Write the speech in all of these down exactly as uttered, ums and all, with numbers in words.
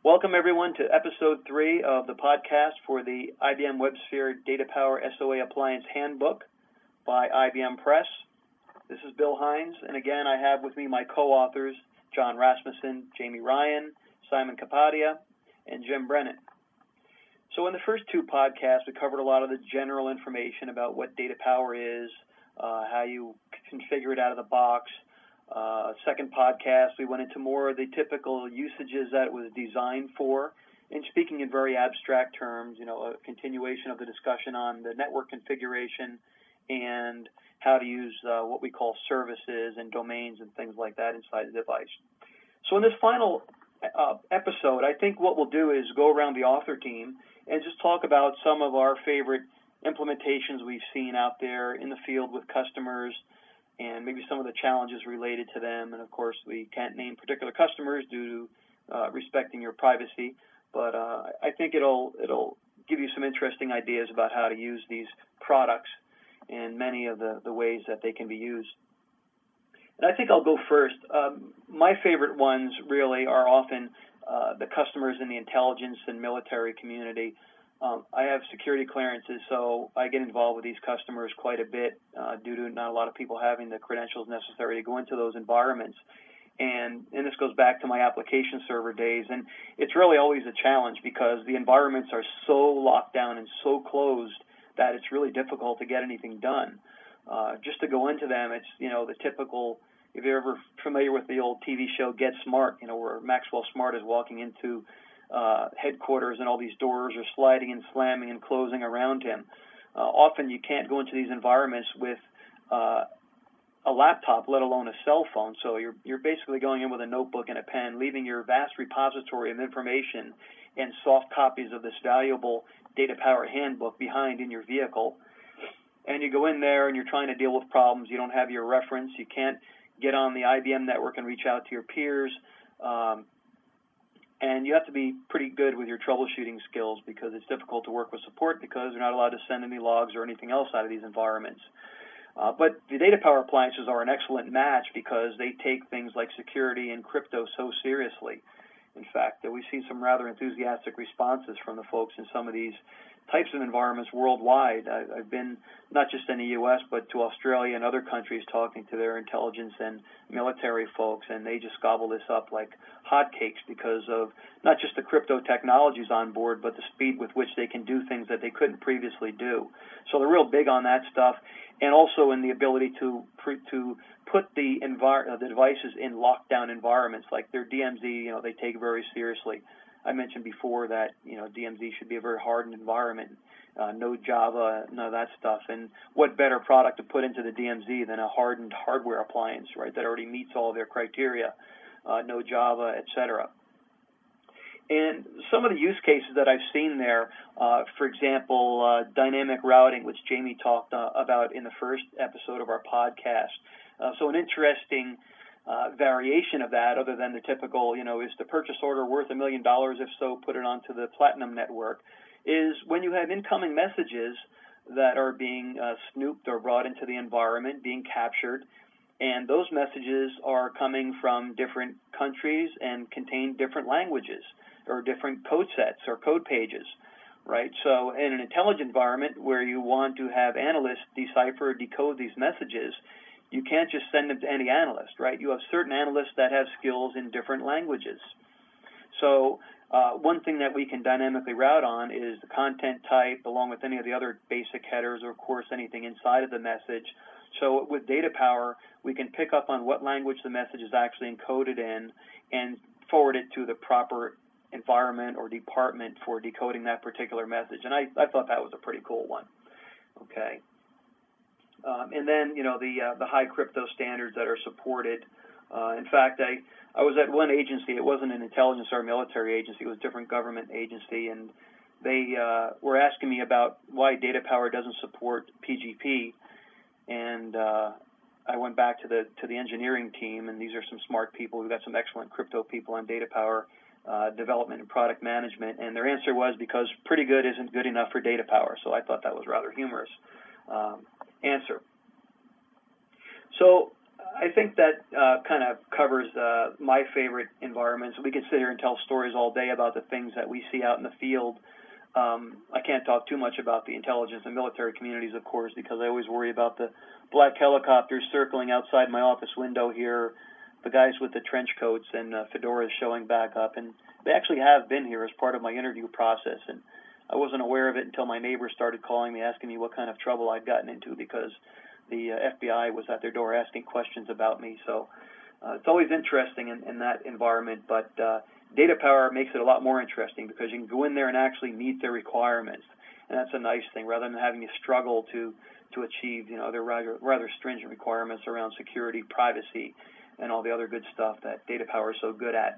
Welcome, everyone, to episode three of the podcast for the I B M WebSphere Data Power S O A Appliance Handbook by I B M Press. This is Bill Hines, and again, I have with me my co-authors, John Rasmussen, Jamie Ryan, Simon Kapadia, and Jim Brennan. So in the first two podcasts, we covered a lot of the general information about what data power is, uh, how you configure it out of the box. Uh, second podcast, we went into more of the typical usages that it was designed for, and speaking in very abstract terms, you know, a continuation of the discussion on the network configuration and how to use uh, what we call services and domains and things like that inside the device. So in this final uh, episode, I think what we'll do is go around the author team and just talk about some of our favorite implementations we've seen out there in the field with customers, and maybe some of the challenges related to them. And of course, we can't name particular customers due to uh, respecting your privacy, but uh, I think it'll it'll give you some interesting ideas about how to use these products and many of the, the ways that they can be used. And I think I'll go first. Um, my favorite ones really are often uh, the customers in the intelligence and military community. Um, I have security clearances, so I get involved with these customers quite a bit uh, due to not a lot of people having the credentials necessary to go into those environments. And, and this goes back to my application server days, and it's really always a challenge because the environments are so locked down and so closed that it's really difficult to get anything done. Uh, just to go into them, it's, you know, the typical, if you're ever familiar with the old T V show Get Smart, you know, where Maxwell Smart is walking into Uh, headquarters and all these doors are sliding and slamming and closing around him. Uh, often you can't go into these environments with uh, a laptop, let alone a cell phone. So you're you're basically going in with a notebook and a pen, leaving your vast repository of information and soft copies of this valuable data power handbook behind in your vehicle. And you go in there and you're trying to deal with problems. You don't have your reference. You can't get on the I B M network and reach out to your peers. Um, And you have to be pretty good with your troubleshooting skills because it's difficult to work with support because they're not allowed to send any logs or anything else out of these environments. Uh, but the data power appliances are an excellent match because they take things like security and crypto so seriously. In fact, uh, we've seen some rather enthusiastic responses from the folks in some of these types of environments worldwide. I, I've been not just in the U S, but to Australia and other countries talking to their intelligence and military folks, and they just gobble this up like hotcakes because of not just the crypto technologies on board, but the speed with which they can do things that they couldn't previously do. So they're real big on that stuff, and also in the ability to to put the envir- uh, the devices in lockdown environments, like their D M Z. You know, they take very seriously. I mentioned before that, you know, D M Z should be a very hardened environment, uh, no Java, none of that stuff. And what better product to put into the D M Z than a hardened hardware appliance, right, that already meets all of their criteria, uh, no Java, et cetera. And some of the use cases that I've seen there, uh, for example, uh, dynamic routing, which Jamie talked uh, about in the first episode of our podcast. Uh, so an interesting Uh, variation of that, other than the typical, you know, is the purchase order worth a million dollars? If so, put it onto the Platinum network, is when you have incoming messages that are being uh, snooped or brought into the environment, being captured, and those messages are coming from different countries and contain different languages or different code sets or code pages, right? So in an intelligent environment where you want to have analysts decipher or decode these messages, you can't just send them to any analyst, right? You have certain analysts that have skills in different languages. So uh, one thing that we can dynamically route on is the content type, along with any of the other basic headers, or of course anything inside of the message. So with data power, we can pick up on what language the message is actually encoded in and forward it to the proper environment or department for decoding that particular message. And I, I thought that was a pretty cool one. Okay. Um, and then, you know, the uh, the high crypto standards that are supported. Uh, in fact, I, I was at one agency. It wasn't an intelligence or military agency. It was a different government agency, and they uh, were asking me about why data power doesn't support P G P. And uh, I went back to the to the engineering team, and these are some smart people. We've got some excellent crypto people on data power uh, development and product management. And their answer was because pretty good isn't good enough for data power. So I thought that was rather humorous. Um, answer. So I think that uh, kind of covers uh, my favorite environments. We could sit here and tell stories all day about the things that we see out in the field. Um, I can't talk too much about the intelligence and military communities, of course, because I always worry about the black helicopters circling outside my office window here, the guys with the trench coats and uh, fedoras showing back up. And they actually have been here as part of my interview process. And I wasn't aware of it until my neighbors started calling me, asking me what kind of trouble I'd gotten into because the uh, F B I was at their door asking questions about me. So uh, it's always interesting in, in that environment. But uh, DataPower makes it a lot more interesting because you can go in there and actually meet their requirements. And that's a nice thing, rather than having to struggle to, to achieve, you know, their rather, rather stringent requirements around security, privacy, and all the other good stuff that DataPower is so good at.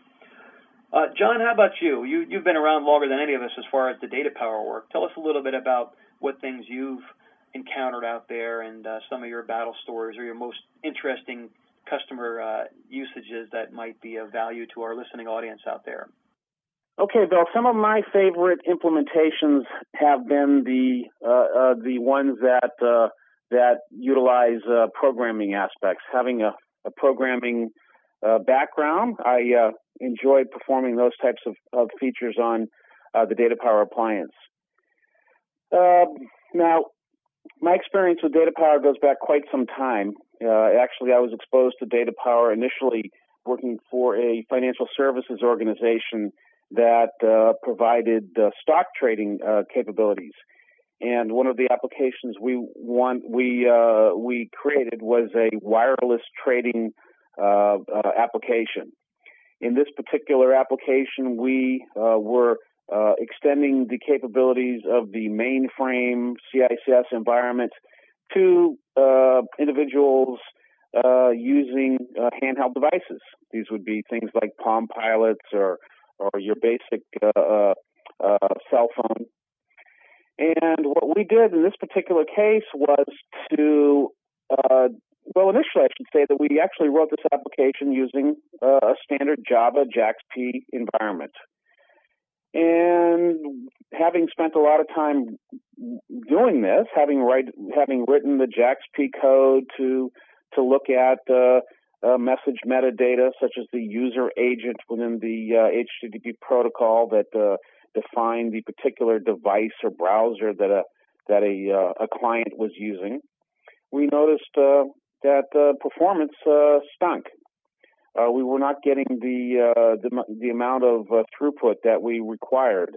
Uh, John, how about you? you? You've been around longer than any of us as far as the DataPower work. Tell us a little bit about what things you've encountered out there and uh, some of your battle stories or your most interesting customer uh, usages that might be of value to our listening audience out there. Okay, Bill, some of my favorite implementations have been the uh, uh, the ones that uh, that utilize uh, programming aspects. Having a, a programming uh, background, I uh, enjoy performing those types of, of features on uh, the DataPower appliance. Uh, now, my experience with DataPower goes back quite some time. Uh, actually, I was exposed to DataPower initially working for a financial services organization that uh, provided uh, stock trading uh, capabilities. And one of the applications we want, we uh, we created was a wireless trading uh, uh, application. In this particular application, we uh, were uh, extending the capabilities of the mainframe C I C S environment to uh, individuals uh, using uh, handheld devices. These would be things like Palm Pilots or or your basic uh, uh, cell phone. And what we did in this particular case was to, uh, well, initially I should say that we actually wrote this application using uh, a standard Java JAX-P environment. And having spent a lot of time doing this, having write, having written the JAX-P code to to look at uh, uh, message metadata such as the user agent within the uh, H T T P protocol that uh, define the particular device or browser that a that a uh, a client was using, we noticed uh, that uh, performance uh, stunk. Uh, we were not getting the uh, the, the amount of uh, throughput that we required,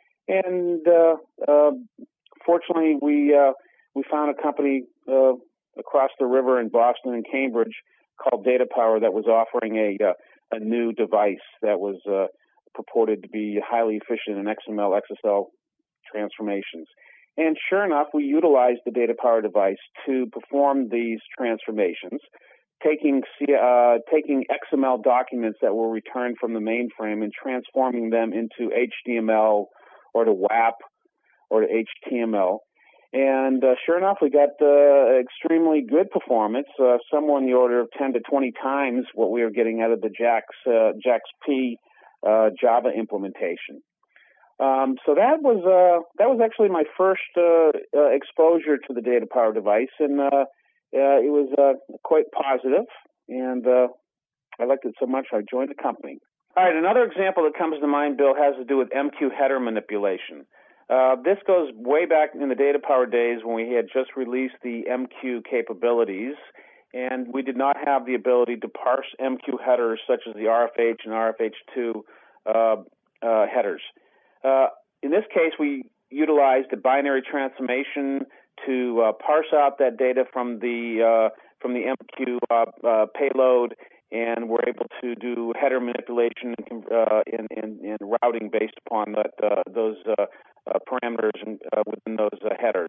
and uh, uh, fortunately, we uh, we found a company uh, across the river in Boston and Cambridge called DataPower that was offering a uh, a new device that was uh, purported to be highly efficient in X M L, X S L transformations. And sure enough, we utilized the DataPower device to perform these transformations, taking uh, taking X M L documents that were returned from the mainframe and transforming them into H T M L or to W A P or to H T M L. And uh, sure enough, we got uh, extremely good performance, uh, somewhere in the order of ten to twenty times what we were getting out of the JAX, uh, JAX-P uh, Java implementation. Um, so that was uh, that was actually my first uh, uh, exposure to the DataPower device, and uh, uh, it was uh, quite positive, and uh, I liked it so much I joined the company. All right, another example that comes to mind, Bill, has to do with M Q header manipulation. Uh, this goes way back in the DataPower days when we had just released the M Q capabilities, and we did not have the ability to parse M Q headers such as the R F H and R F H two uh, uh, headers. Uh, in this case, we utilized a binary transformation to uh, parse out that data from the uh, from the M Q uh, uh, payload, and we're able to do header manipulation uh, in, in, in routing based upon that, uh, those uh, uh, parameters in, uh, within those uh, headers.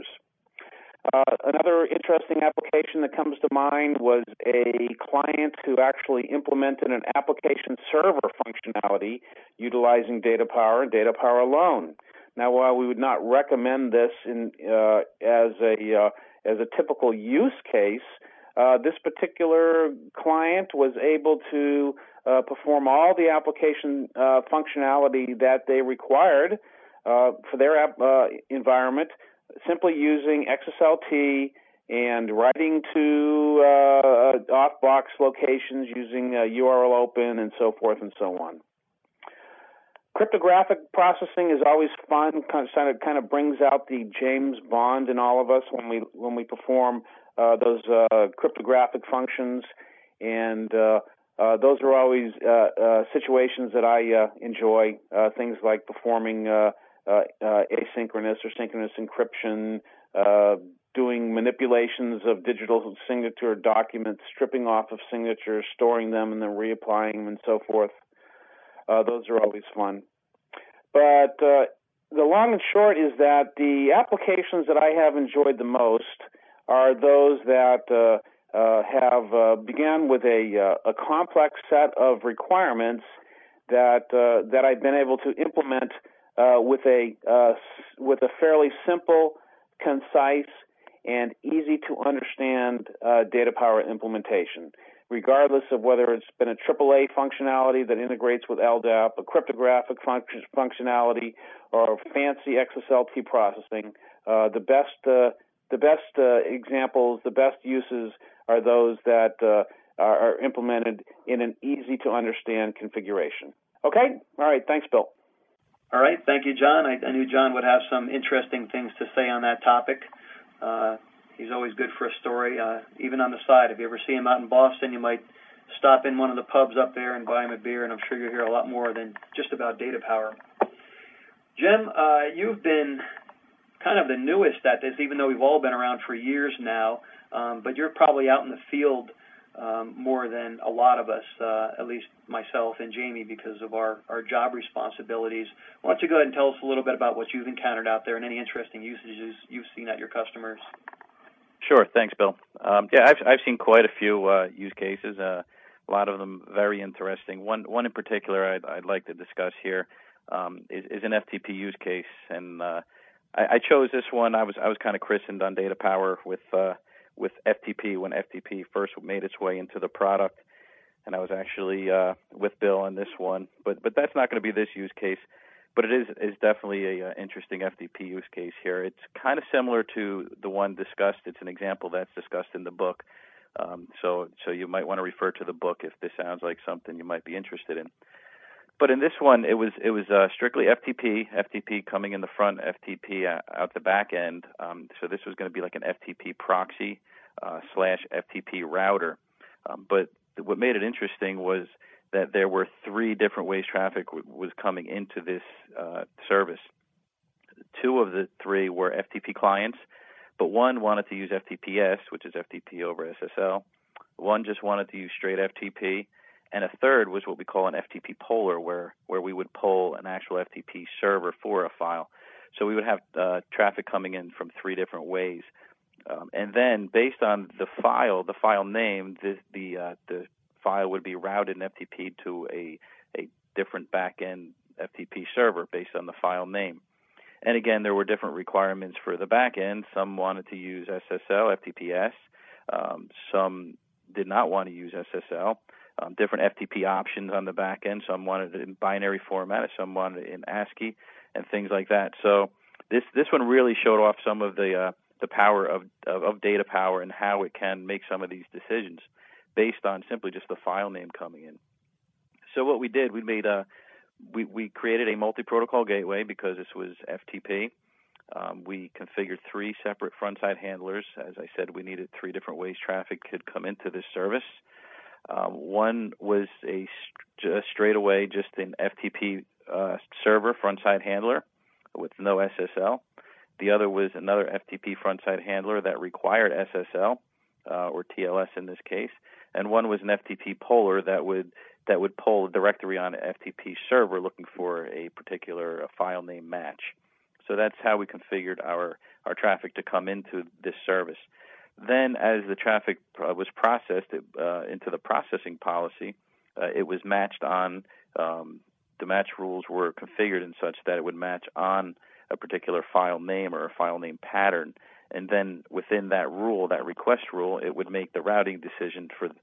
Uh, another interesting application that comes to mind was a client who actually implemented an application server functionality utilizing DataPower and DataPower alone. Now, while we would not recommend this in, uh, as a uh, as a typical use case, uh, this particular client was able to uh, perform all the application uh, functionality that they required uh, for their app, uh, environment, simply using X S L T and writing to uh, off-box locations using uh, U R L open and so forth and so on. Cryptographic processing is always fun. Kind of, kind of brings out the James Bond in all of us when we when we perform uh, those uh, cryptographic functions, and uh, uh, those are always uh, uh, situations that I uh, enjoy. Uh, things like performing uh, uh, uh, asynchronous or synchronous encryption, uh, doing manipulations of digital signature documents, stripping off of signatures, storing them, and then reapplying them, and so forth. Uh, those are always fun. But uh, the long and short is that the applications that I have enjoyed the most are those that uh, uh, have uh, began with a, uh, a complex set of requirements that uh, that I've been able to implement uh, with a uh, with a fairly simple, concise, and easy to understand uh, data power implementation, regardless of whether it's been a triple A functionality that integrates with L D A P, a cryptographic function, functionality, or fancy X S L T processing. Uh, the best uh, the best uh, examples, the best uses are those that uh, are, are implemented in an easy to understand configuration. Okay? All right. Thanks, Bill. All right. Thank you, John. I, I knew John would have some interesting things to say on that topic. Uh, he's always good for a story, uh, even on the side. If you ever see him out in Boston, you might stop in one of the pubs up there and buy him a beer, and I'm sure you'll hear a lot more than just about data power. Jim, uh, you've been kind of the newest at this, even though we've all been around for years now, um, but you're probably out in the field um, more than a lot of us, uh, at least myself and Jamie, because of our, our job responsibilities. Why don't you go ahead and tell us a little bit about what you've encountered out there and any interesting usages you've seen at your customers? Sure. Thanks, Bill. Um, yeah, I've, I've seen quite a few uh, use cases, uh, a lot of them very interesting. One one in particular I'd, I'd like to discuss here um, is, is an F T P use case, and uh, I, I chose this one. I was I was kind of christened on Data Power with uh, with F T P when F T P first made its way into the product, and I was actually uh, with Bill on this one. But but that's not going to be this use case. But it is is definitely a uh, interesting F T P use case here. It's kind of similar to the one discussed. It's an example that's discussed in the book. Um, so so you might want to refer to the book if this sounds like something you might be interested in. But in this one, it was it was uh, strictly F T P, F T P coming in the front, F T P out the back end. Um, so this was going to be like an F T P proxy uh, slash F T P router. Um, but what made it interesting was that there were three different ways traffic w- was coming into this uh, service. Two of the three were F T P clients, but one wanted to use F T P S, which is F T P over S S L. One just wanted to use straight F T P. And a third was what we call an F T P poller, where, where we would pull an actual F T P server for a file. So we would have uh, traffic coming in from three different ways. Um, and then based on the file, the file name, the the, uh, the file would be routed in F T P to a, a different back-end F T P server based on the file name. And again, there were different requirements for the back-end. Some wanted to use S S L, F T P S. Um, some did not want to use S S L. Um, different F T P options on the back end. Some wanted it in binary format, some wanted it in ASCII, and things like that. So this this one really showed off some of the uh, the power of, of of data power and how it can make some of these decisions based on simply just the file name coming in. So what we did, we made a we we created a multi-protocol gateway because this was F T P. Um, we configured three separate front-side handlers. As I said, we needed three different ways traffic could come into this service. Um, one was a st- straight away just an F T P uh, server front-side handler with no S S L. The other was another F T P front-side handler that required S S L uh, or T L S in this case, and one was an F T P poller that would that would pull a directory on an F T P server looking for a particular uh, file name match. So that's how we configured our our traffic to come into this service. Then, as the traffic uh, was processed it, uh, into the processing policy, uh, it was matched on, um, the match rules were configured in such that it would match on a particular file name or a file name pattern. And then within that rule, that request rule, it would make the routing decision for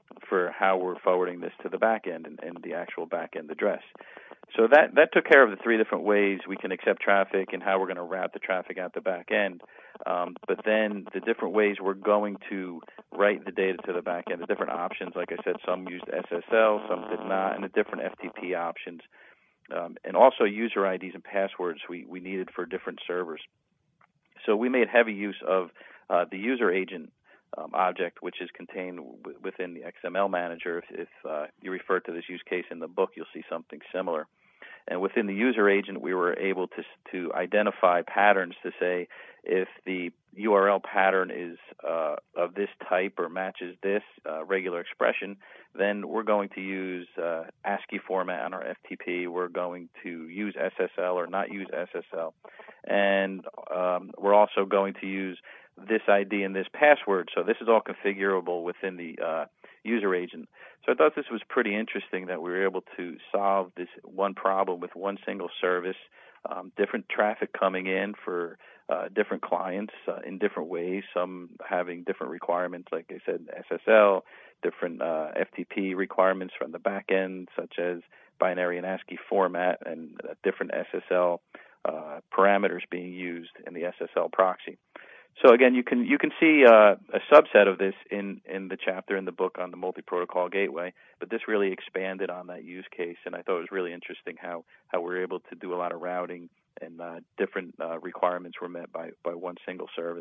for how we're forwarding this to the back end and, and the actual back end address. So that, that took care of the three different ways we can accept traffic and how we're going to route the traffic out the back end. Um, but then the different ways we're going to write the data to the back end, the different options, like I said, some used S S L, some did not, and the different F T P options. Um, and also user I Ds and passwords we, we needed for different servers. So we made heavy use of uh, the user agent um, object, which is contained w- within the X M L manager. If, if uh, you refer to this use case in the book, you'll see something similar. And within the user agent, we were able to to identify patterns to say if the U R L pattern is uh, of this type or matches this uh, regular expression, then we're going to use uh, ASCII format on our F T P. We're going to use S S L or not use S S L. And um, we're also going to use this I D and this password. So this is all configurable within the uh, user agent. So I thought this was pretty interesting that we were able to solve this one problem with one single service, um, different traffic coming in for uh, different clients uh, in different ways, some having different requirements, like I said, S S L, different uh, F T P requirements from the back end, such as binary and ASCII format, and uh, different S S L uh, parameters being used in the S S L proxy. So again, you can you can see uh, a subset of this in, in the chapter in the book on the multi-protocol gateway, but this really expanded on that use case, and I thought it was really interesting how, how we were able to do a lot of routing and uh, different uh, requirements were met by, by one single service.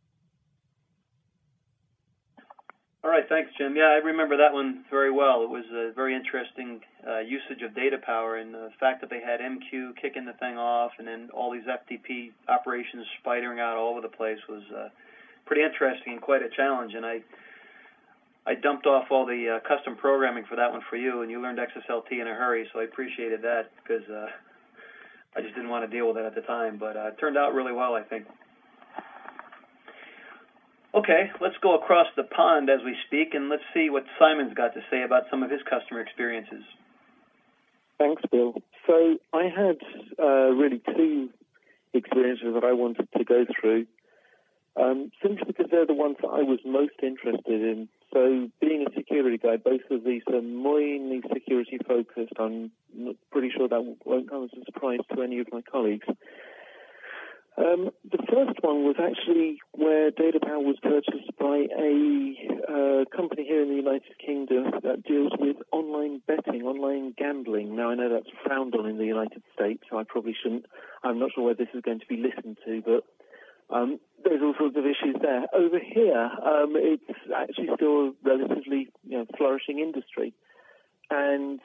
All right, thanks, Jim. Yeah, I remember that one very well. It was a very interesting uh, usage of data power, and the fact that they had M Q kicking the thing off and then all these F T P operations spidering out all over the place was uh, pretty interesting and quite a challenge. And I I dumped off all the uh, custom programming for that one for you, and you learned X S L T in a hurry, so I appreciated that because uh, I just didn't want to deal with it at the time. But uh, it turned out really well, I think. Okay, let's go across the pond as we speak, and let's see what Simon's got to say about some of his customer experiences. Thanks, Bill. So I had uh, really two experiences that I wanted to go through, um, simply because they're the ones that I was most interested in. So being a security guy, both of these are mainly security focused. I'm pretty sure that won't come as a surprise to any of my colleagues. Um, the first one was actually where DataPower was purchased by a uh, company here in the United Kingdom that deals with online betting, online gambling. Now, I know that's frowned on in the United States, so I probably shouldn't. I'm not sure where this is going to be listened to, but um, there's all sorts of issues there. Over here, um, it's actually still a relatively you know, flourishing industry. And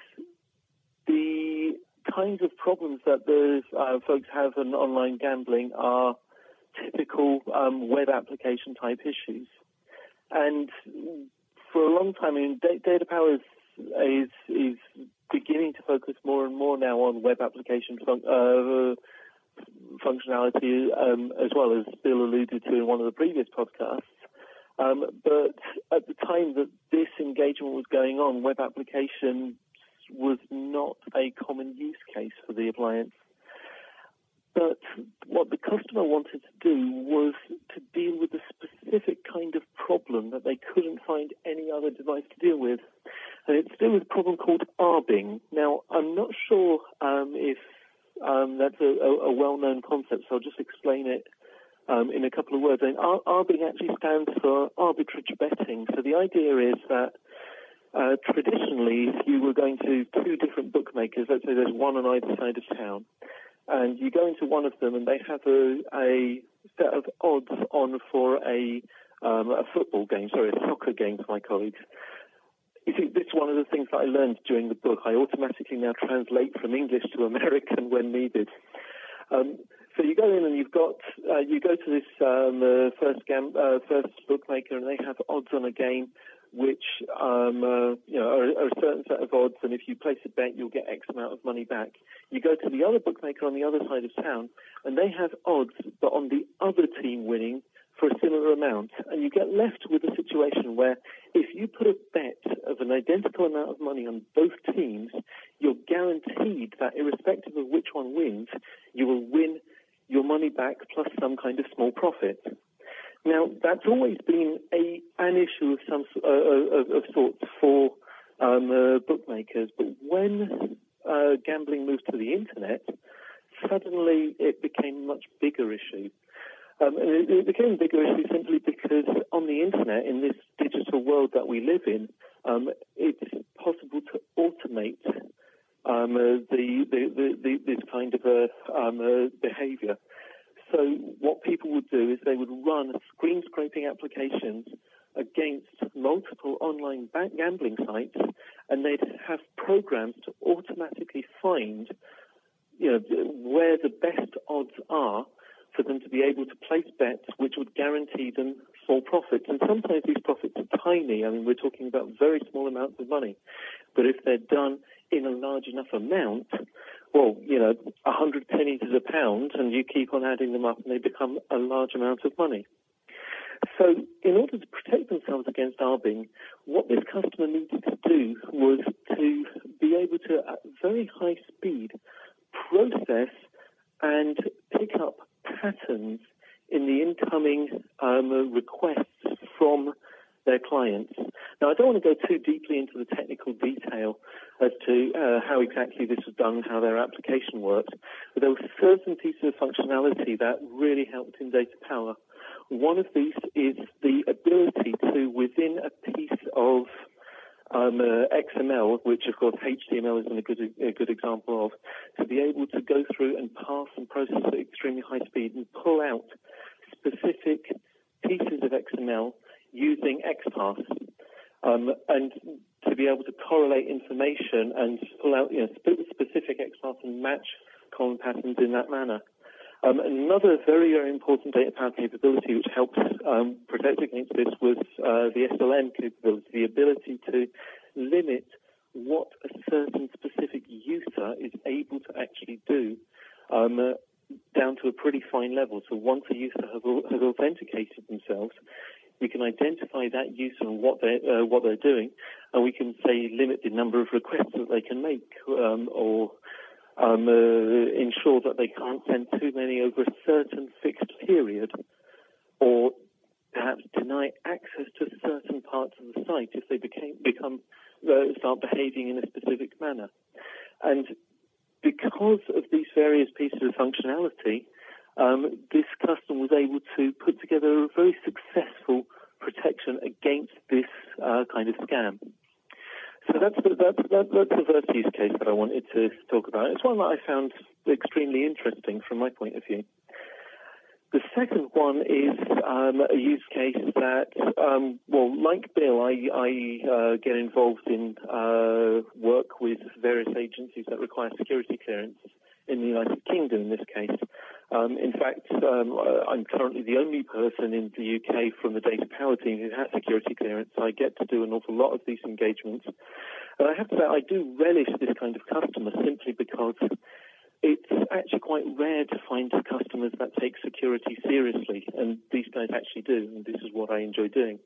the kinds of problems that the uh, folks have in online gambling are typical um, web application type issues. And for a long time, I mean, DataPower is, is, is beginning to focus more and more now on web application fun- uh, functionality, um, as well as Bill alluded to in one of the previous podcasts. Um, but at the time that this engagement was going on, web application was not a common use case for the appliance. But what the customer wanted to do was to deal with a specific kind of problem that they couldn't find any other device to deal with. And it's to do with a problem called arbing. Now, I'm not sure um, if um, that's a, a, a well-known concept, so I'll just explain it um, in a couple of words. I mean, ar- arbing actually stands for arbitrage betting. So the idea is that Uh, traditionally, if you were going to two different bookmakers, let's say there's one on either side of town, and you go into one of them and they have a, a set of odds on for a, um, a football game, sorry, a soccer game for my colleagues. You see, this is one of the things that I learned during the book. I automatically now translate from English to American when needed. Um, so you go in and you've got, uh, you go to this um, uh, first, gam- uh, first bookmaker and they have odds on a game which um, uh, you know, are, are a certain set of odds, and if you place a bet, you'll get X amount of money back. You go to the other bookmaker on the other side of town, and they have odds, but on the other team winning for a similar amount, and you get left with a situation where if you put a bet of an identical amount of money on both teams, you're guaranteed that irrespective of which one wins, you will win your money back plus some kind of small profit. Now, that's always been a an issue of some uh, of, of sorts for um, uh, bookmakers, but when uh, gambling moved to the internet, suddenly it became a much bigger issue. Um, and it, it became a bigger issue simply because on the internet, in this digital world that we live in, um, it's possible to automate um, uh, the, the, the, the this kind of uh, um, uh, behavior. So what people would do is they would run screen scraping applications against multiple online bank gambling sites, and they'd have programs to automatically find, you know, where the best odds are for them to be able to place bets which would guarantee them small profits. And sometimes these profits are tiny. I mean, we're talking about very small amounts of money. But if they're done in a large enough amount, well, you know, a hundred pennies is a pound, and you keep on adding them up, and they become a large amount of money. So in order to protect themselves against arbing, what this customer needed to do was to be able to, at very high speed, process and pick up patterns in the incoming um, requests from their clients. Now, I don't want to go too deeply into the technical detail as to uh, how exactly this was done, how their application worked, but there were certain pieces of functionality that really helped in Data Power. One of these is the ability to, within a piece of um, uh, X M L, which of course H T M L is a good, a good example of, to be able to go through and parse and process at extremely high speed and pull out specific pieces of X M L using X parse, um, and to be able to correlate information and pull out, you know, sp- specific X parse and match column patterns in that manner. Um, another very, very important data power capability which helps um, protect against this was uh, the S L M capability, the ability to limit what a certain specific user is able to actually do um, uh, down to a pretty fine level. So once a user has, has authenticated themselves, we can identify that user and what they're, uh, what they're doing, and we can, say, limit the number of requests that they can make, um, or um, uh, ensure that they can't send too many over a certain fixed period, or perhaps deny access to certain parts of the site if they became, become uh, start behaving in a specific manner. And because of these various pieces of functionality, Um, this customer was able to put together a very successful protection against this uh, kind of scam. So that's the, that's, that, that's the first use case that I wanted to talk about. It's one that I found extremely interesting from my point of view. The second one is um, a use case that, um, well, like Bill, I, I uh, get involved in uh, work with various agencies that require security clearance in the United Kingdom in this case. Um, in fact, um, I'm currently the only person in the U K from the Data Power team who has security clearance, so I get to do an awful lot of these engagements. And I have to say, I do relish this kind of customer simply because it's actually quite rare to find customers that take security seriously, and these guys actually do, and this is what I enjoy doing.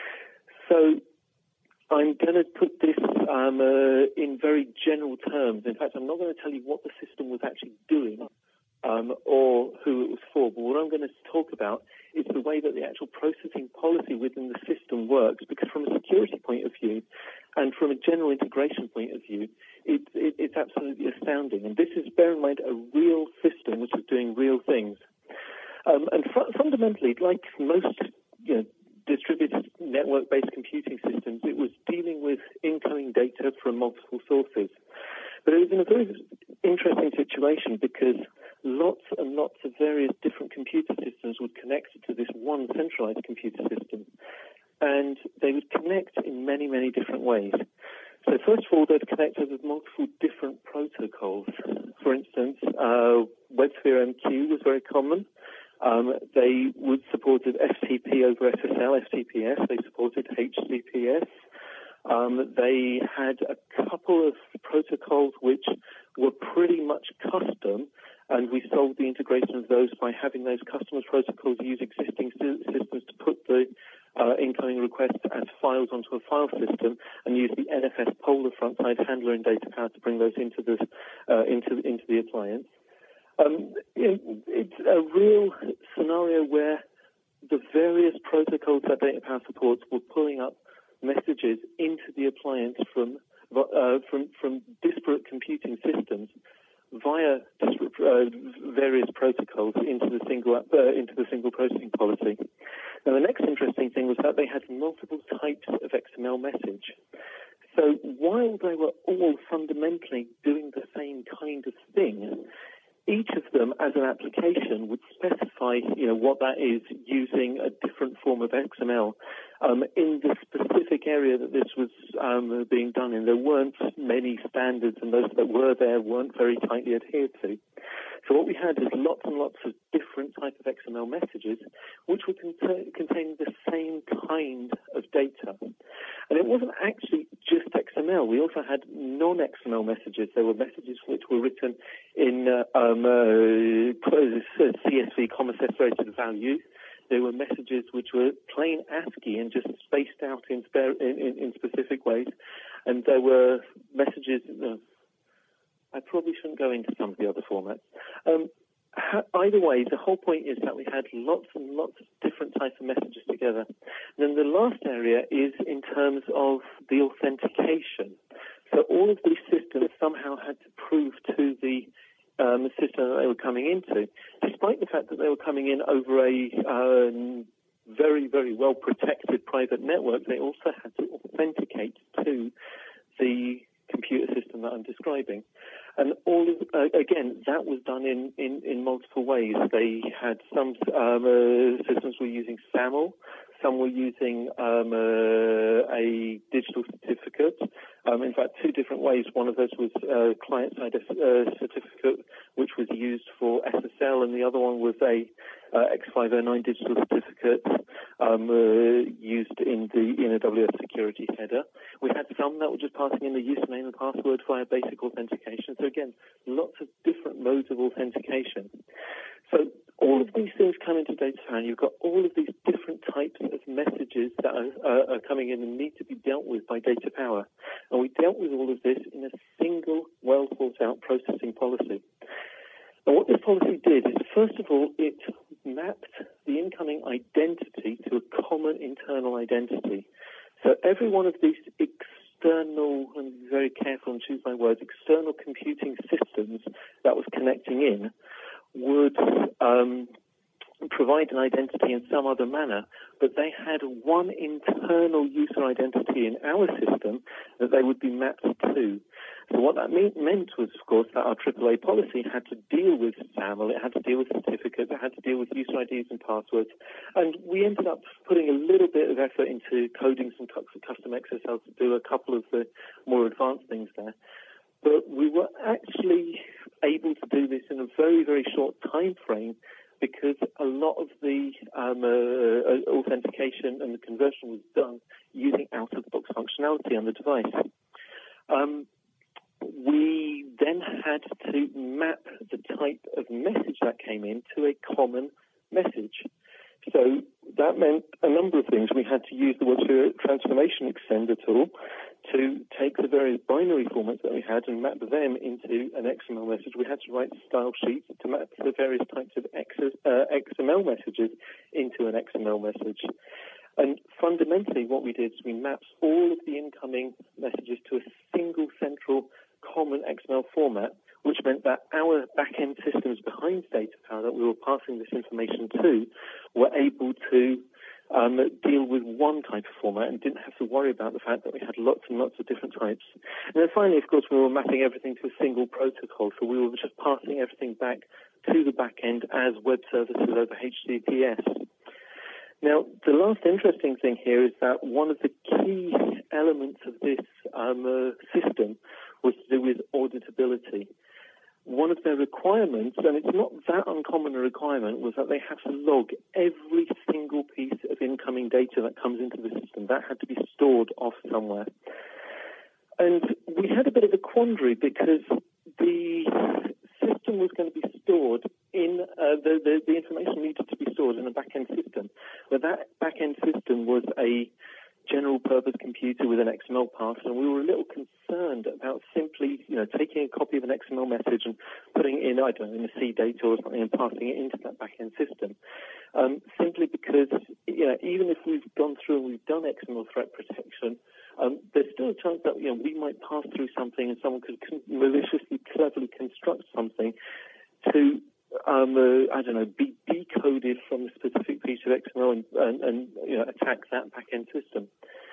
So I'm going to put this um, uh, in very general terms. In fact, I'm not going to tell you what the system was actually doing um, or who it was for, but what I'm going to talk about is the way that the actual processing policy within the system works, because from a security point of view and from a general integration point of view, it, it, it's absolutely astounding. And this is, bear in mind, a real system which is doing real things. Um, and fu- fundamentally, like most, you know, distributed network-based computing systems, it was dealing with incoming data from multiple sources. But it was in a very interesting situation because lots and lots of various different computer systems would connect to this one centralized computer system. And they would connect in many, many different ways. So first of all, they'd connect over multiple different protocols. For instance, uh, WebSphere M Q was very common. Um, they would supported F T P over S S L, F T P S. They supported H T T P S. Um, they had a couple of protocols which were pretty much custom, and we solved the integration of those by having those customers' protocols use existing systems to put the uh, incoming requests as files onto a file system, and use the N F S Polar front-side handler in Data Power to bring those into the uh, into into the appliance. Um, it, it's a real scenario where the various protocols that DataPower supports were pulling up messages into the appliance from uh, from from disparate computing systems via disparate, uh, various protocols into the single uh, into the single processing policy. Now, the next interesting thing was that they had multiple types of X M L message. So while they were all fundamentally doing the same kind of thing, each of them, as an application, would specify, you know, what that is using a different form of X M L um, in the specific area that this was um, being done in. There weren't many standards, and those that were there weren't very tightly adhered to. So what we had is lots and lots of different types of X M L messages, which would cont- contain the same kind of data. And it wasn't actually just X M L. We also had non-X M L messages. There were messages which were written in uh, um, uh, C S V, comma separated values. There were messages which were plain ASCII and just spaced out in, spare, in, in, in specific ways. And there were messages... Uh, I probably shouldn't go into some of the other formats. Um, either way, the whole point is that we had lots and lots of different types of messages together. And then the last area is in terms of the authentication. So all of these systems somehow had to prove to the um, system that they were coming into, despite the fact that they were coming in over a um, very, very well-protected private network. They also had to authenticate to the computer system that I'm describing. And all of, uh, again, that was done in, in, in multiple ways. They had some um, uh, systems were using SAML, some were using um, uh, a digital certificate. Um, in fact, two different ways. One of those was uh, client-side uh, certificate, which was used for S S L, and the other one was a uh, X five oh nine digital certificate um, uh, used in the in a W S security header. We had some that were just passing in the username and password via basic authentication. So again, lots of different modes of authentication. So all of these things come into DataPower, and you've got all of these different types of messages that are, uh, are coming in and need to be dealt with by DataPower. And we dealt with all of this in a single, well-thought-out processing policy. And what this policy did is, first of all, it mapped the incoming identity to a common internal identity. So every one of these external, and be very careful and choose my words, external computing systems that was connecting in would um, provide an identity in some other manner, but they had one internal user identity in our system that they would be mapped to. So what that mean, meant was, of course, that our triple A policy had to deal with SAML, it had to deal with certificates, it had to deal with user I Ds and passwords, and we ended up putting a little bit of effort into coding some custom X S L to do a couple of the more advanced things there. But we were actually able to do this in a very, very short time frame because a lot of the um, uh, authentication and the conversion was done using out-of-the-box functionality on the device. Um, we then had to map the type of message that came in to a common message. So that meant a number of things. We had to use the WebSphere Transformation Extender tool to take the various binary formats that we had and map them into an X M L message. We had to write style sheets to map the various types of X, uh, X M L messages into an X M L message. And fundamentally what we did is we mapped all of the incoming messages to a single central common X M L format, which meant that our back-end systems behind DataPower that we were passing this information to were able to um, deal with one type of format and didn't have to worry about the fact that we had lots and lots of different types. And then finally, of course, we were mapping everything to a single protocol, so we were just passing everything back to the back-end as web services over H T T P S. Now, the last interesting thing here is that one of the key elements of this um, uh, system was to do with auditability. One of their requirements, and it's not that uncommon a requirement, was that they have to log every single piece of incoming data that comes into the system. That had to be stored off somewhere. And we had a bit of a quandary because the system was going to be stored in, uh, the, the, the information needed to be stored in a back-end system. But that back-end system was a general purpose computer with an X M L parser, and we were a little concerned about simply, you know, taking a copy of an X M L message and putting it in, I don't know, in a C data or something and passing it into that back-end system. Um, simply because, you know, even if we've gone through and we've done X M L threat protection, um, there's still a chance that, you know, we might pass through something and someone could maliciously, cleverly construct something to Um, uh, I don't know, be decoded from a specific piece of X M L and, and, and you know, attack that back-end system.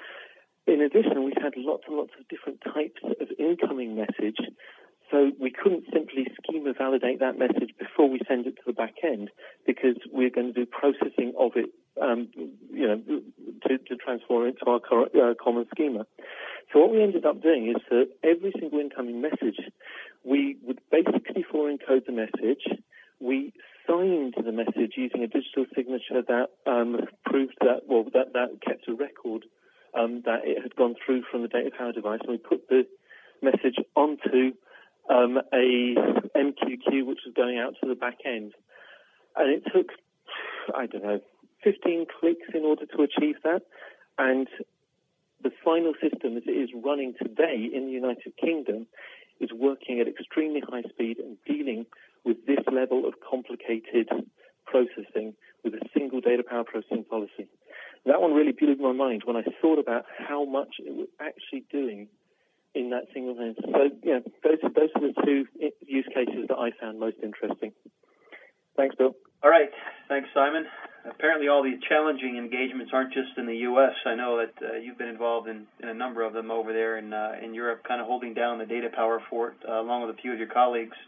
In addition, we had lots and lots of different types of incoming message, so we couldn't simply schema validate that message before we send it to the back-end, because we're going to do processing of it, um, you know, to, to transform it to our cor- uh, common schema. So what we ended up doing is that every single incoming message, we would base sixty-four encode the message. We signed the message using a digital signature that um, proved that, well, that, that kept a record um, that it had gone through from the data power device, and we put the message onto um, a M Q Q which was going out to the back end. And it took, I don't know, fifteen clicks in order to achieve that. And the final system, as it is running today in the United Kingdom, is working at extremely high speed and dealing with this level of complicated processing with a single data power processing policy. That one really blew my mind when I thought about how much it was actually doing in that single lens. So, yeah, those, those are the two use cases that I found most interesting. Thanks, Bill. All right. Thanks, Simon. Apparently all these challenging engagements aren't just in the U S I know that uh, you've been involved in, in a number of them over there in, uh, in Europe, kind of holding down the data power fort uh, along with a few of your colleagues.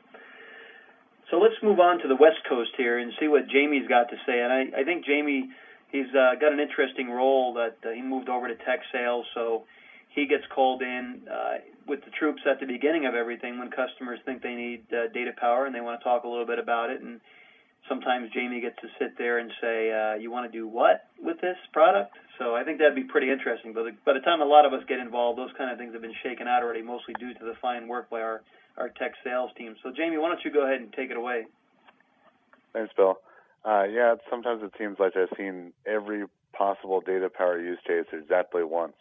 So let's move on to the West Coast here and see what Jamie's got to say. And I, I think Jamie, he's uh, got an interesting role that uh, he moved over to tech sales, so he gets called in uh, with the troops at the beginning of everything when customers think they need uh, data power and they want to talk a little bit about it. And sometimes Jamie gets to sit there and say, uh, you want to do what with this product? So I think that'd be pretty interesting. But by the time a lot of us get involved, those kind of things have been shaken out already, mostly due to the fine work by our, our tech sales team. So, Jamie, why don't you go ahead and take it away? Thanks, Bill. Uh, yeah, sometimes it seems like I've seen every possible data power use case exactly once.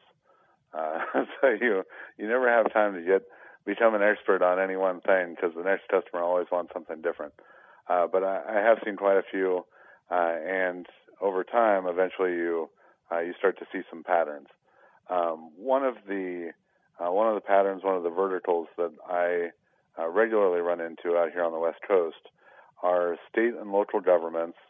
Uh, so you you never have time to get become an expert on any one thing because the next customer always wants something different. Uh, but I, I have seen quite a few, uh, and over time, eventually you uh, you start to see some patterns. Um, one of the uh, one of the patterns, one of the verticals that I uh, regularly run into out here on the West Coast are state and local governments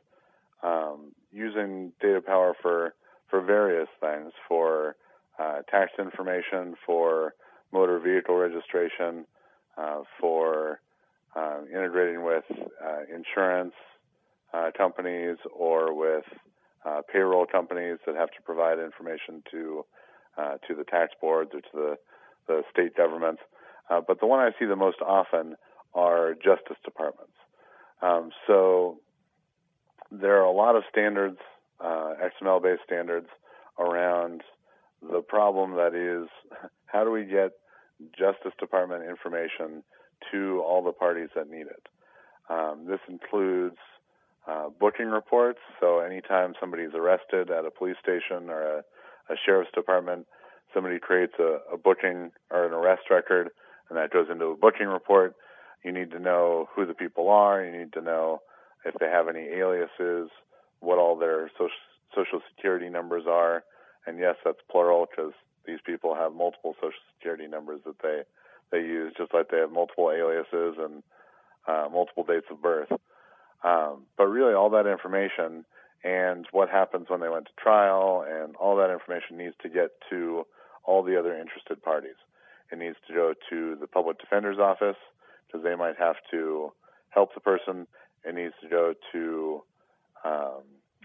um, using data power for for various things, for uh, tax information, for motor vehicle registration, uh, for uh, integrating with uh, insurance uh, companies or with uh, payroll companies that have to provide information to uh, to the tax boards or to the, the state governments. Uh, but the one I see the most often are justice departments. Um, so there are a lot of standards, uh, X M L-based standards, around the problem that is, how do we get Justice Department information to all the parties that need it? Um, this includes uh, booking reports. So anytime somebody's arrested at a police station or a, a sheriff's department, somebody creates a, a booking or an arrest record, and that goes into a booking report. You need to know who the people are. You need to know if they have any aliases, what all their social, social security numbers are. And yes, that's plural because these people have multiple social security numbers that they, they use, just like they have multiple aliases and uh, multiple dates of birth. Um, but really all that information and what happens when they went to trial and all that information needs to get to all the other interested parties. It needs to go to the public defender's office because they might have to help the person. It needs to go to um,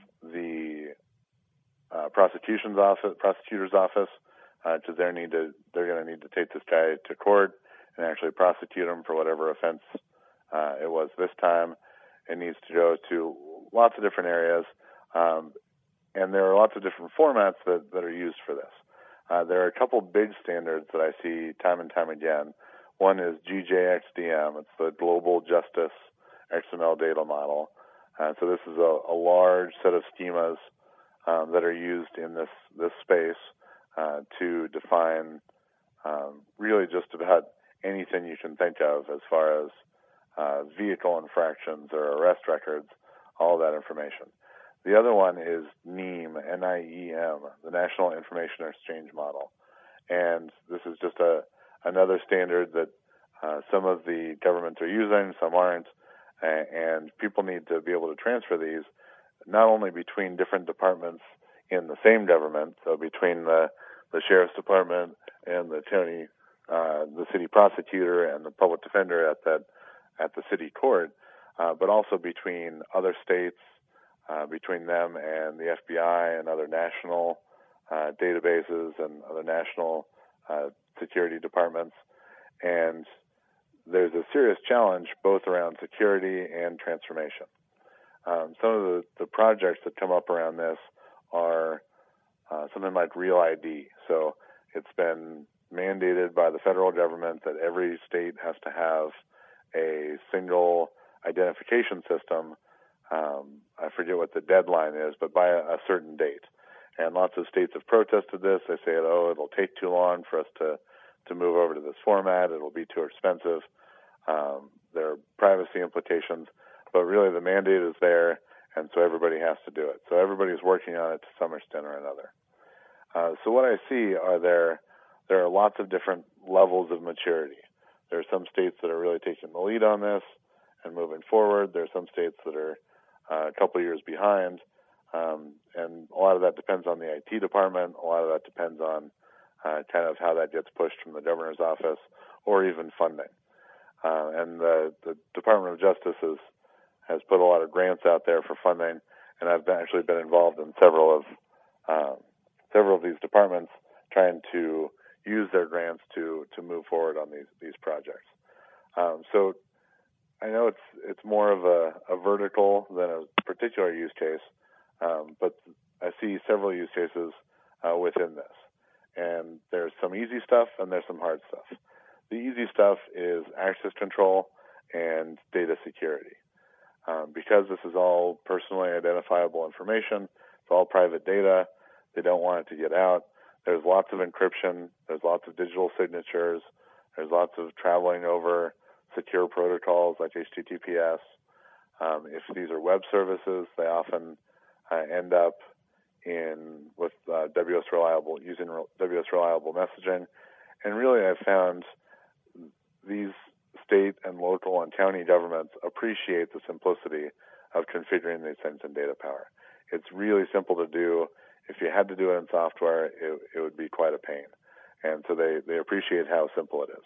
the uh, prosecution's office, prosecutor's office, because uh, they need to they're going to need to take this guy to court and actually prosecute him for whatever offense uh, it was this time. It needs to go to lots of different areas, um, and there are lots of different formats that, that are used for this. Uh, there are a couple big standards that I see time and time again. One is G J X D M. It's the Global Justice X M L Data Model. Uh, so this is a, a large set of schemas um, that are used in this, this space. uh, to define um, really just about anything you can think of as far as uh, vehicle infractions or arrest records, all that information. The other one is NIEM, N I E M, the National Information Exchange Model. And this is just a another standard that uh, some of the governments are using, some aren't, and people need to be able to transfer these not only between different departments in the same government, so between the, the sheriff's department and the county, uh, the city prosecutor and the public defender at that at the city court, uh, but also between other states, uh, between them and the F B I and other national uh, databases and other national uh, security departments. And there's a serious challenge both around security and transformation. Um, some of the, the projects that come up around this are uh, something like Real I D. So it's been mandated by the federal government that every state has to have a single identification system. Um, I forget what the deadline is, but by a, a certain date. And lots of states have protested this. They say, oh, it'll take too long for us to, to move over to this format. It'll be too expensive. Um, there are privacy implications. But really the mandate is there, and so everybody has to do it. So everybody's working on it to some extent or another. Uh, so what I see are there there are lots of different levels of maturity. There are some states that are really taking the lead on this and moving forward. There are some states that are uh, a couple of years behind, um, and a lot of that depends on the I T department. A lot of that depends on uh, kind of how that gets pushed from the governor's office or even funding. Uh, and the, the Department of Justice is has put a lot of grants out there for funding, and I've been, actually been involved in several of um, several of these departments trying to use their grants to to move forward on these these projects. Um, so I know it's it's more of a, a vertical than a particular use case, um, but I see several use cases uh, within this, and there's some easy stuff and there's some hard stuff. The easy stuff is access control and data security. Um, because this is all personally identifiable information, it's all private data, they don't want it to get out. There's lots of encryption, there's lots of digital signatures, there's lots of traveling over secure protocols like H T T P S. Um, if these are web services, they often uh, end up in with uh, W S reliable using W S reliable messaging. And really, I've found these state and local and county governments appreciate the simplicity of configuring these things in Data Power. It's really simple to do. If you had to do it in software, it, it would be quite a pain. And so they, they appreciate how simple it is.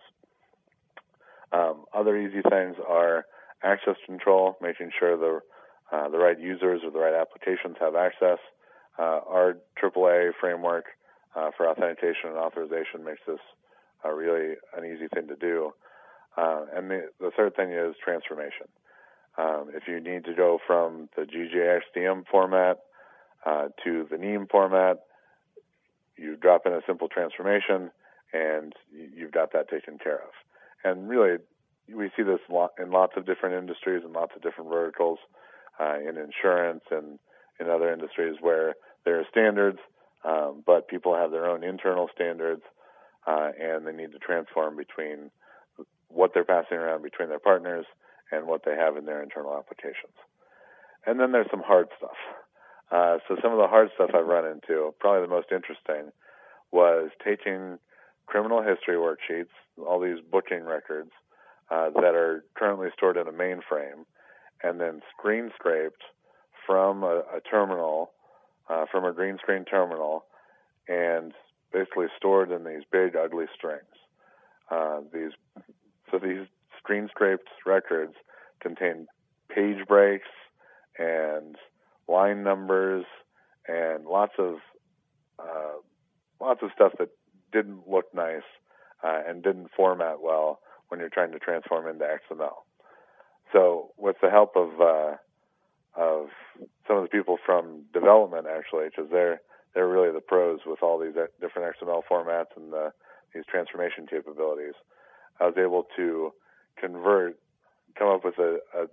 Um, other easy things are access control, making sure the uh, the right users or the right applications have access. Uh, our triple A framework uh, for authentication and authorization makes this uh, really an easy thing to do. Uh, and the, the third thing is transformation. Um, if you need to go from the G J X D M format uh, to the NIEM format, you drop in a simple transformation, and you've got that taken care of. And really, we see this in lots of different industries and lots of different verticals, uh, in insurance and in other industries where there are standards, um, but people have their own internal standards, uh, and they need to transform between what they're passing around between their partners and what they have in their internal applications. And then there's some hard stuff. Uh, so some of the hard stuff I've run into, probably the most interesting, was taking criminal history worksheets, all these booking records uh, that are currently stored in a mainframe, and then screen scraped from a, a terminal, uh, from a green screen terminal, and basically stored in these big, ugly strings. Uh, these So these screen scraped records contain page breaks and line numbers and lots of uh, lots of stuff that didn't look nice uh, and didn't format well when you're trying to transform into X M L. So with the help of uh, of some of the people from development, actually, because they're they're really the pros with all these different X M L formats and the, these transformation capabilities, I was able to convert, come up with a, a,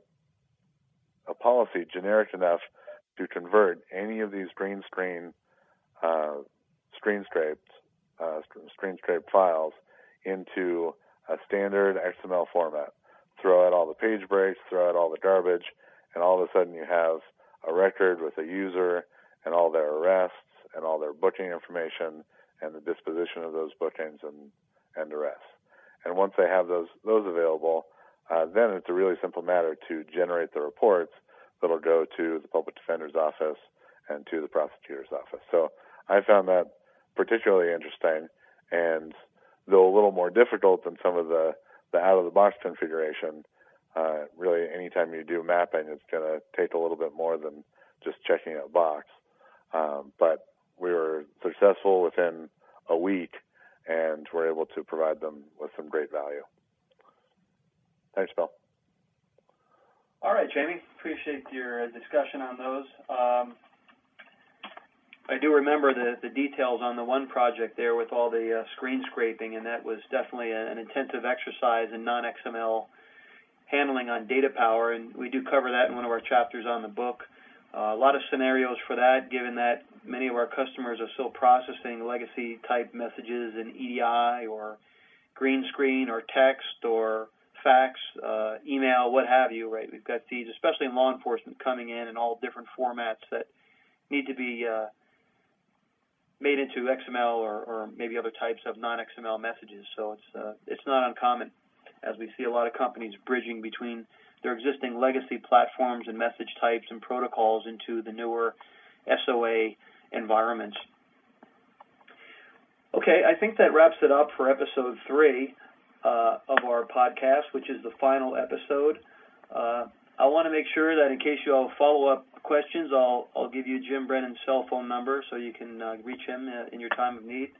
a policy generic enough to convert any of these green screen uh, screen scraped uh, screen scraped files into a standard X M L format. Throw out all the page breaks, throw out all the garbage, and all of a sudden you have a record with a user and all their arrests and all their booking information and the disposition of those bookings and, and arrests. And once they have those those available, uh, then it's a really simple matter to generate the reports that'll go to the public defender's office and to the prosecutor's office. So I found that particularly interesting, and though a little more difficult than some of the, the out-of-the-box configuration, uh, really anytime you do mapping, it's going to take a little bit more than just checking a box. Um, but we were successful within a week, and we're able to provide them with some great value. Thanks, Bill. All right, Jamie. Appreciate your discussion on those. Um, I do remember the, the details on the one project there with all the uh, screen scraping, and that was definitely a, an intensive exercise in non-X M L handling on data power, and we do cover that in one of our chapters on the book. Uh, a lot of scenarios for that, given that many of our customers are still processing legacy-type messages in E D I or green screen or text or fax, uh, email, what have you, right? We've got these, especially in law enforcement, coming in in all different formats that need to be uh, made into X M L or, or maybe other types of non-X M L messages. So it's uh, it's not uncommon, as we see a lot of companies bridging between their existing legacy platforms and message types and protocols into the newer S O A environments. Okay, I think that wraps it up for episode three uh, of our podcast, which is the final episode. Uh, I want to make sure that in case you have follow-up questions, I'll I'll give you Jim Brennan's cell phone number so you can uh, reach him uh, in your time of need.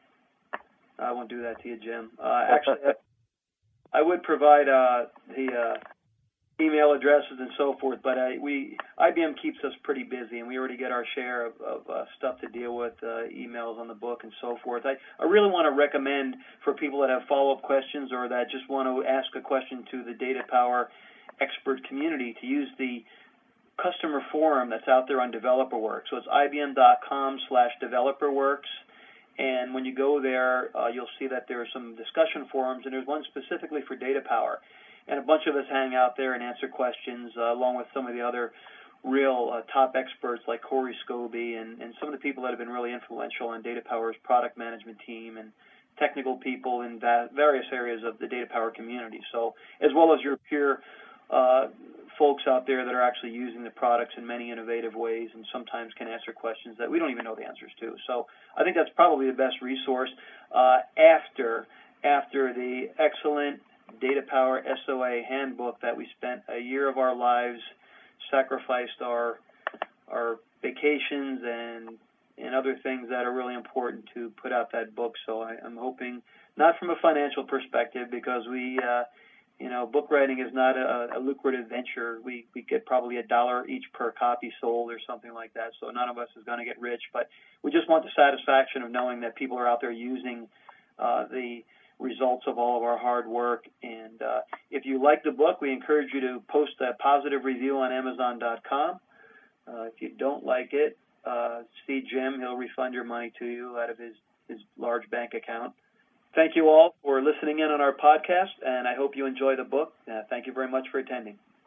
I won't do that to you, Jim. Uh, actually, I would provide uh, the uh, email addresses and so forth, but I, we I B M keeps us pretty busy, and we already get our share of, of uh, stuff to deal with, uh, emails on the book and so forth. I, I really want to recommend for people that have follow-up questions or that just want to ask a question to the Data Power expert community to use the customer forum that's out there on DeveloperWorks. So it's ibm.com slash DeveloperWorks. And when you go there, uh, you'll see that there are some discussion forums, and there's one specifically for Data Power. And a bunch of us hang out there and answer questions, uh, along with some of the other real uh, top experts like Corey Scobie and, and some of the people that have been really influential on Data Power's product management team and technical people in va- various areas of the Data Power community. So as well as your peer uh, folks out there that are actually using the products in many innovative ways and sometimes can answer questions that we don't even know the answers to. So I think that's probably the best resource uh, after after the excellent Data Power S O A handbook that we spent a year of our lives, sacrificed our our vacations and and other things that are really important to put out that book. So I, I'm hoping, not from a financial perspective, because we uh, you know, book writing is not a, a lucrative venture. We we get probably a dollar each per copy sold or something like that. So none of us is going to get rich, but we just want the satisfaction of knowing that people are out there using uh, the results of all of our hard work. And uh, if you like the book, we encourage you to post a positive review on Amazon dot com. Uh, if you don't like it, uh, see Jim. He'll refund your money to you out of his, his large bank account. Thank you all for listening in on our podcast, and I hope you enjoy the book. Uh, thank you very much for attending.